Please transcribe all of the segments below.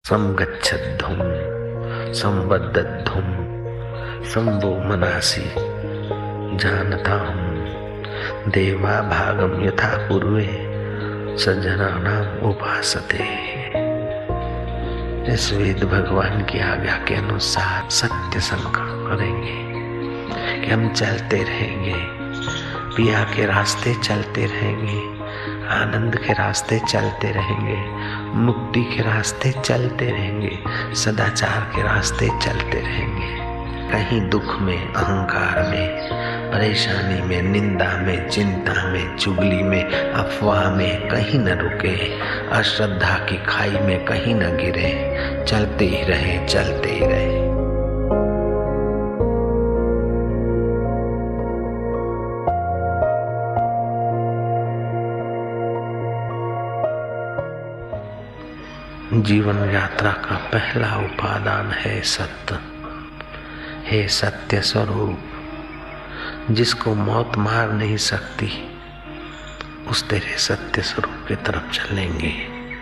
संगच्छद्धुम संवदद्धुम संवो मनासि जानताम देवा भागम यथा पूर्वे सज्जनानाम उपासते। इस वेद भगवान की आज्ञा के अनुसार सत्य संकल्प करेंगे कि हम चलते रहेंगे, पिया के रास्ते चलते रहेंगे, आनंद के रास्ते चलते रहेंगे, मुक्ति के रास्ते चलते रहेंगे, सदाचार के रास्ते चलते रहेंगे। कहीं दुख में, अहंकार में, परेशानी में, निंदा में, चिंता में, चुगली में, अफवाह में कहीं न रुके, अश्रद्धा की खाई में कहीं न गिरे, चलते ही रहे, चलते ही रहे। जीवन यात्रा का पहला उपादान है सत्य। हे सत्य स्वरूप, जिसको मौत मार नहीं सकती, उस तेरे सत्य स्वरूप की तरफ चलेंगे।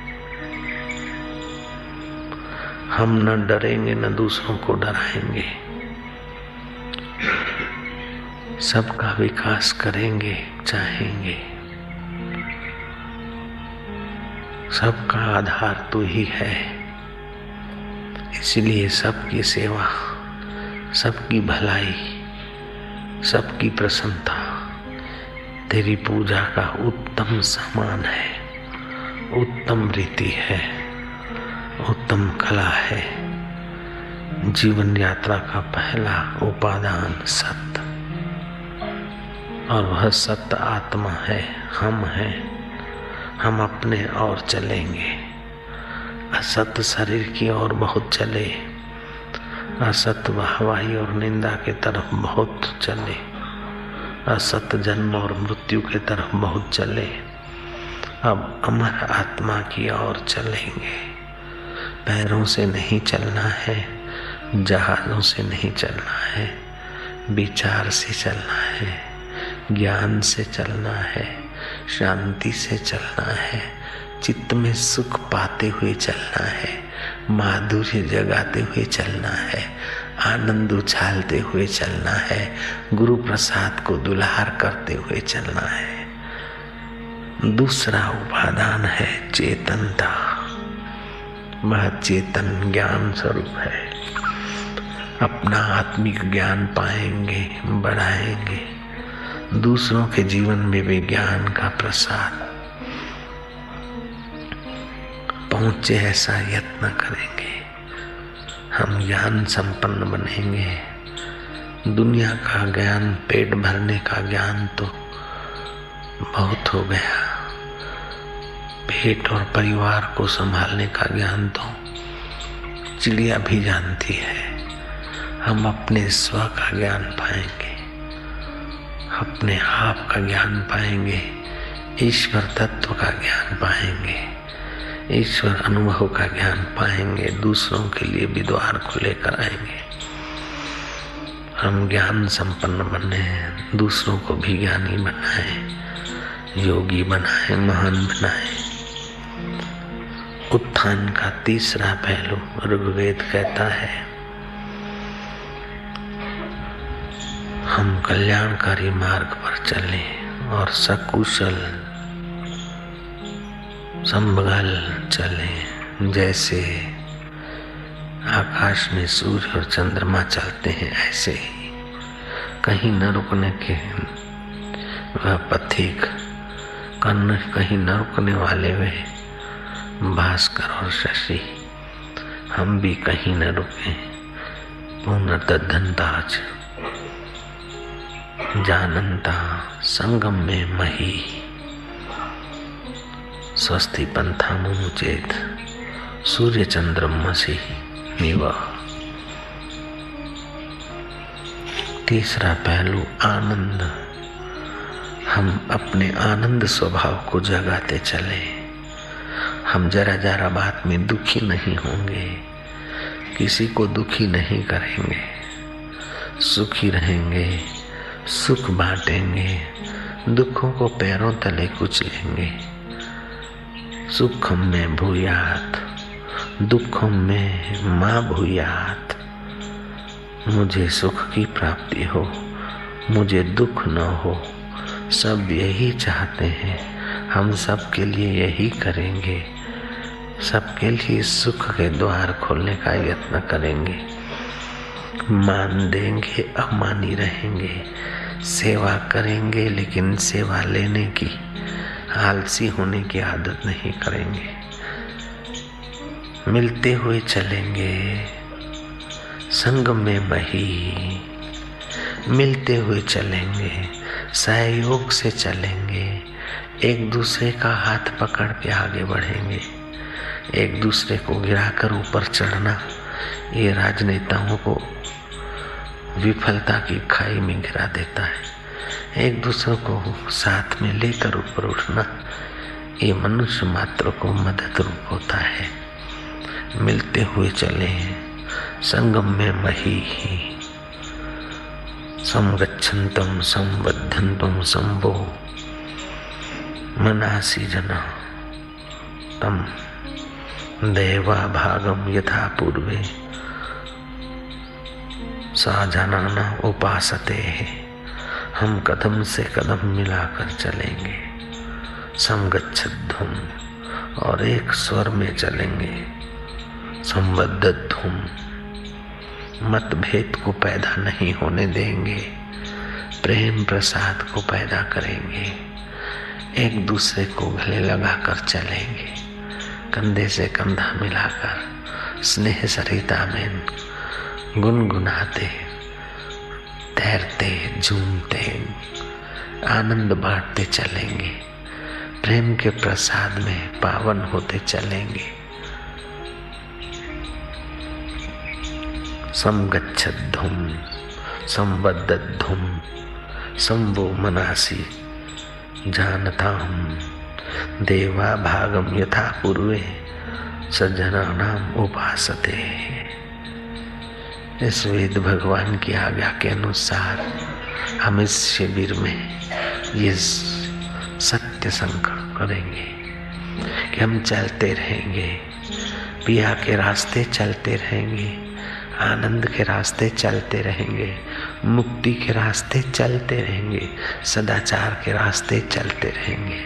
हम न डरेंगे, न दूसरों को डराएंगे, सबका विकास करेंगे, चाहेंगे। सबका आधार तू ही है, इसलिए सबकी सेवा, सबकी भलाई, सबकी प्रसन्नता तेरी पूजा का उत्तम सामान है, उत्तम रीति है, उत्तम कला है। जीवन यात्रा का पहला उपादान सत्य, और वह सत्य आत्मा है, हम हैं। हम अपने और चलेंगे, असत्य शरीर की ओर बहुत चले, असत्य वाहवाही और निंदा के तरफ बहुत चले, असत्य जन्म और मृत्यु के तरफ बहुत चले। अब अमर आत्मा की ओर चलेंगे। पैरों से नहीं चलना है, जहाजों से नहीं चलना है, विचार से चलना है, ज्ञान से चलना है, शांति से चलना है, चित्त में सुख पाते हुए चलना है, माधुर्य जगाते हुए चलना है, आनंद उछालते हुए चलना है, गुरु प्रसाद को दुलार करते हुए चलना है। दूसरा उपादान है चेतनता। वह चेतन ज्ञान स्वरूप है। अपना आत्मिक ज्ञान पाएंगे, बढ़ाएंगे, दूसरों के जीवन में भी ज्ञान का प्रसाद पहुंचे ऐसा यत्न करेंगे। हम ज्ञान संपन्न बनेंगे। दुनिया का ज्ञान, पेट भरने का ज्ञान तो बहुत हो गया, पेट और परिवार को संभालने का ज्ञान तो चिड़िया भी जानती है। हम अपने स्व का ज्ञान पाएंगे, अपने आप का ज्ञान पाएंगे, ईश्वर तत्व का ज्ञान पाएंगे, ईश्वर अनुभव का ज्ञान पाएंगे, दूसरों के लिए भी द्वार खुले कराएंगे। हम ज्ञान संपन्न बने, दूसरों को भी ज्ञानी बनाए, योगी बनाए, महान बनाए। उत्थान का तीसरा पहलू ऋग्वेद कहता है, हम कल्याणकारी मार्ग पर चलें और सकुशल संभल चलें। जैसे आकाश में सूर्य और चंद्रमा चलते हैं, ऐसे ही कहीं न रुकने के वह पथिक, कहीं न रुकने वाले वे भास्कर और शशि, हम भी कहीं न रुके। पुनर्दधन्ताच जानन्ता संगम में मही, स्वस्ति पंथामुचेत सूर्य चंद्रमसि निवा। तीसरा पहलू आनंद। हम अपने आनंद स्वभाव को जगाते चले। हम जरा जरा बात में दुखी नहीं होंगे, किसी को दुखी नहीं करेंगे, सुखी रहेंगे, सुख बांटेंगे, दुखों को पैरों तले कुचलेंगे। सुखम में भूयात दुखों में माँ भूयात, मुझे सुख की प्राप्ति हो, मुझे दुख न हो। सब यही चाहते हैं, हम सबके लिए यही करेंगे, सबके लिए सुख के द्वार खोलने का यत्न करेंगे। मान देंगे, अमानी रहेंगे, सेवा करेंगे, लेकिन सेवा लेने की, आलसी होने की आदत नहीं करेंगे। मिलते हुए चलेंगे, संग में मही, मिलते हुए चलेंगे, सहयोग से चलेंगे, एक दूसरे का हाथ पकड़ के आगे बढ़ेंगे। एक दूसरे को गिराकर ऊपर चढ़ना, ये राजनेताओं को विफलता की खाई में गिरा देता है। एक दूसरे को साथ में लेकर ऊपर उठना, ये मनुष्य मात्र को मदद रूप होता है। मिलते हुए चले, संगम में मही, समगच्छन्तम संबद्धन्तम संभो मनासी जना तम देवा भागम यथा पूर्वे सा जनाना उपासते है। हम कदम से कदम मिलाकर चलेंगे, समगच्छध्वम, और एक स्वर में चलेंगे, संबद्धध्वम, मतभेद को पैदा नहीं होने देंगे, प्रेम प्रसाद को पैदा करेंगे, एक दूसरे को गले लगाकर चलेंगे, कंधे से कंधा मिलाकर स्नेह सरिता में गुनगुनाते, तैरते, झूमते, आनंद बांटते चलेंगे, प्रेम के प्रसाद में पावन होते चलेंगे। समगच्छध्वम संबद्धध्वम संभो मनासी जानताम देवा भागम यथा पूर्वे सज्जनानाम उपासते। इस वेद भगवान की आज्ञा के अनुसार हम इस शिविर में ये सत्य संकल्प करेंगे कि हम चलते रहेंगे, पिया के रास्ते चलते रहेंगे, आनंद के रास्ते चलते रहेंगे, मुक्ति के रास्ते चलते रहेंगे, सदाचार के रास्ते चलते रहेंगे।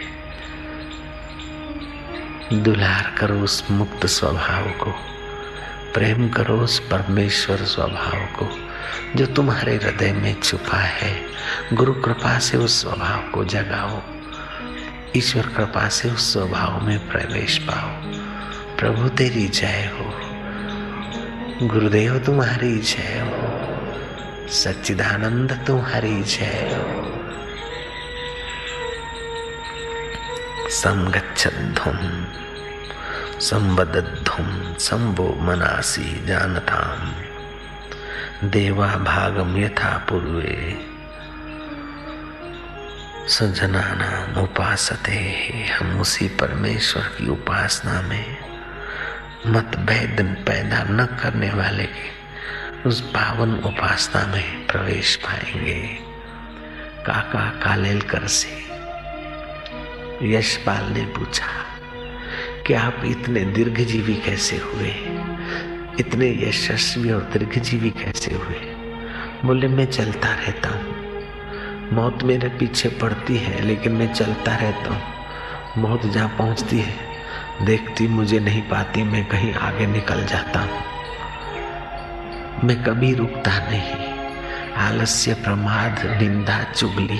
दुलार करो उस मुक्त स्वभाव को, प्रेम करो उस परमेश्वर स्वभाव को जो तुम्हारे हृदय में छुपा है। गुरु कृपा से उस स्वभाव को जगाओ, ईश्वर कृपा से उस स्वभाव में प्रवेश पाओ। प्रभु तेरी जय हो, गुरुदेव तुम्हारी जय हो, सच्चिदानंद तुम्हारी जय हो। समगच्छध्वम संबद्धध्वम संभो मनासी जानताम देवा भागम यथा पूर्वे सजनानाम उपासते। हम उसी परमेश्वर की उपासना में मतभेद पैदा न करने वाले की उस पावन उपासना में प्रवेश पाएंगे। काका कालेलकर से यशपाल ने पूछा कि आप इतने दीर्घजीवी कैसे हुए, इतने यशस्वी और दीर्घजीवी कैसे हुए? बोले मैं चलता रहता हूँ, मौत मेरे पीछे पड़ती है लेकिन मैं चलता रहता हूँ। मौत जहाँ पहुँचती है देखती मुझे नहीं पाती, मैं कहीं आगे निकल जाता हूँ। मैं कभी रुकता नहीं, आलस्य, प्रमाद, निंदा, चुगली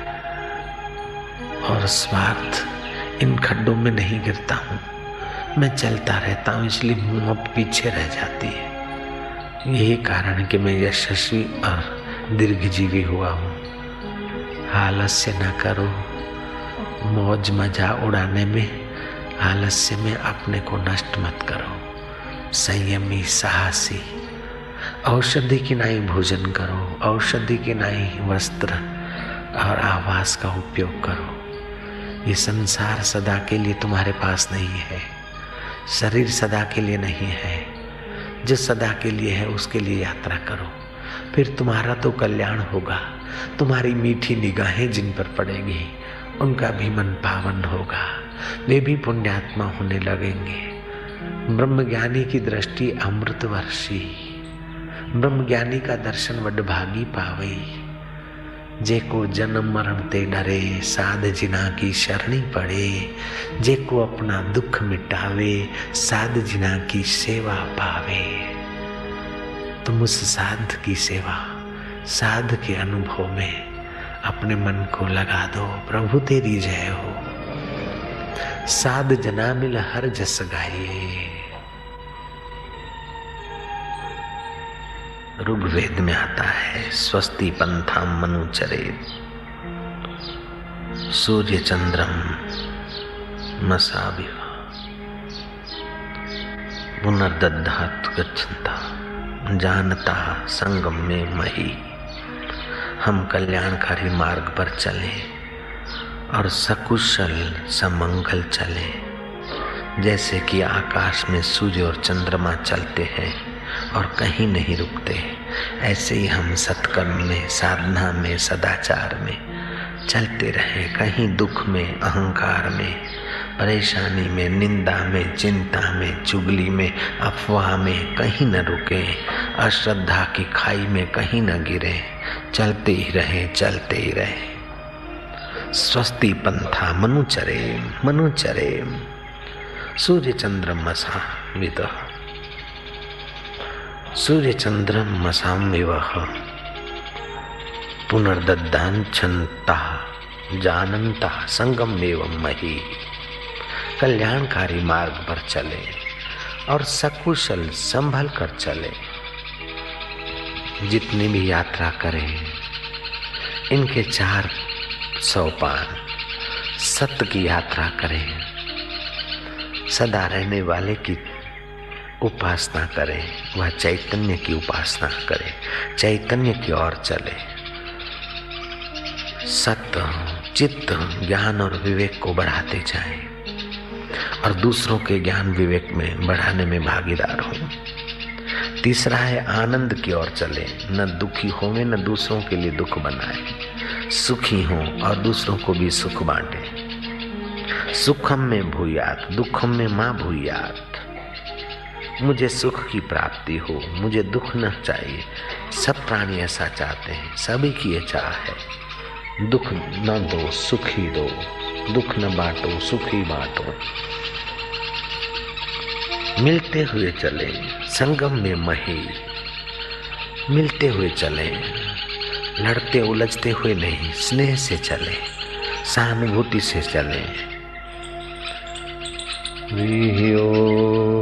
और स्वार्थ, इन खड्डों में नहीं गिरता हूँ। मैं चलता रहता हूँ, इसलिए मौत पीछे रह जाती है। यही कारण है कि मैं यशस्वी और दीर्घजीवी हुआ हूँ। आलस्य न करो, मौज मजा उड़ाने में आलस्य में अपने को नष्ट मत करो। संयमी, साहसी, औषधि की नाई भोजन करो, औषधि की नाई वस्त्र और आवास का उपयोग करो। ये संसार सदा के लिए तुम्हारे पास नहीं है, शरीर सदा के लिए नहीं है। जो सदा के लिए है उसके लिए यात्रा करो, फिर तुम्हारा तो कल्याण होगा। तुम्हारी मीठी निगाहें जिन पर पड़ेगी उनका भी मन पावन होगा, वे भी पुण्यात्मा होने लगेंगे। ब्रह्मज्ञानी की दृष्टि अमृतवर्षी, ब्रह्मज्ञानी का दर्शन वडभागी पावई। जेको जन्म मरण ते डरे, साध जिना की शरणी पड़े। जेको अपना दुख मिटावे, साध जिना की सेवा पावे। तुम उस साध की सेवा, साध के अनुभव में अपने मन को लगा दो। प्रभु तेरी जय हो। साध जना मिल हर जस गाइए। ऋग्वेद में आता है, स्वस्ति पंथा मनुचरे सूर्य चंद्रम मसाविव पुनर्दधात गच्छन्ता जानता संगम में मही। हम कल्याणकारी मार्ग पर चले और सकुशल समंगल चले। जैसे कि आकाश में सूर्य और चंद्रमा चलते हैं और कहीं नहीं रुकते, ऐसे ही हम सत्कर्म में, साधना में, सदाचार में चलते रहे। कहीं दुख में, अहंकार में, परेशानी में, निंदा में, चिंता में, चुगली में, अफवाह में कहीं न रुके। अश्रद्धा की खाई में कहीं न गिरे। चलते ही रहे, चलते ही रहे। स्वस्ति पंथा मनुचरे मनुचरे सूर्य चंद्रमसा विदः सूर्य चंद्रमसां विवह पुनर्ददान्छन्ता जानन्ता संगम एवं मही। कल्याणकारी मार्ग पर चले और सकुशल संभल कर चले। जितनी भी यात्रा करें, इनके 4 सोपान। सत्य की यात्रा करें, सदा रहने वाले की उपासना करें, वह चैतन्य की उपासना करें, चैतन्य की ओर चले। सत्य, चित्त, ज्ञान और विवेक को बढ़ाते जाएं और दूसरों के ज्ञान विवेक में बढ़ाने में भागीदार हों। तीसरा है आनंद की ओर चले, न दुखी होवे न दूसरों के लिए दुख बनाए। सुखी हों और दूसरों को भी सुख बांटे। सुखम में भूयात, दुखम में मां भूयात। मुझे सुख की प्राप्ति हो, मुझे दुख न चाहिए। सब प्राणी ऐसा चाहते हैं, सभी की ये चाह है। दुख न दो, सुखी दो। दुख न बांटो, सुखी बांटो। मिलते हुए चले, संगम में मही। मिलते हुए चले, लड़ते उलझते हुए नहीं, स्नेह से चले, सहानुभूति से चले।